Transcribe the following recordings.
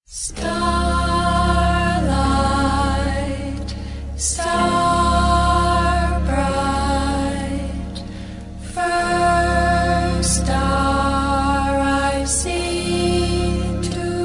Starlight, star bright, first star I've seen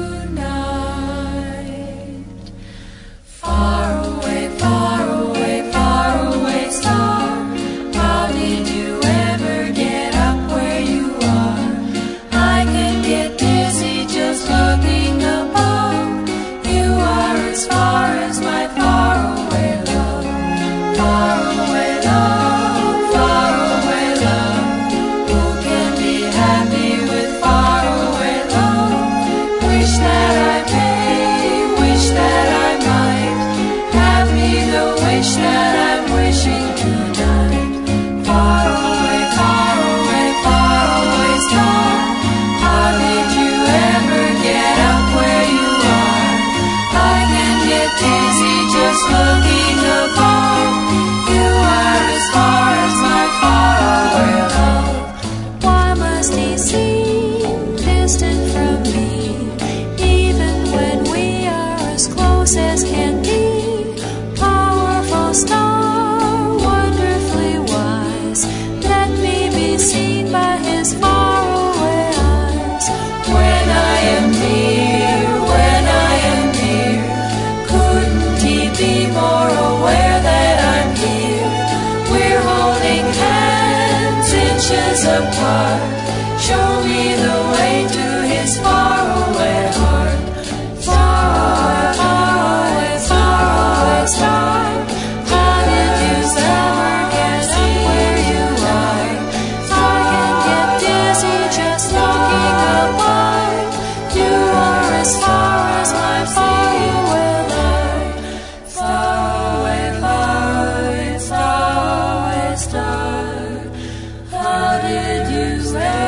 tonight. Far away, far away, far away star, how did you ever get up where you are? I can get dizzy just looking above. You are as far as my faraway love. Faraway love, faraway love. Who can be happy with faraway love? Wish that I may, wish that I might have me the wish that I'm wishing tonight. Faraway, faraway, faraway star, how did you ever get up where you are? I can get dizzy just looking above. You are as far as my faraway love. Why must he seem distant from me, even when we are as close as can be? Powerful star, wonderfully wise, let me be seen by his faraway eyes. When I am near, when I am near, couldn't he be more aware that I'm here? We're holding hands inches apart. Show me the way to his faraway heart. Faraway, faraway, faraway star, how did you ever get up where you are? I can get dizzy just looking above. You are as far as my faraway love. Faraway, faraway, faraway star, how did you ever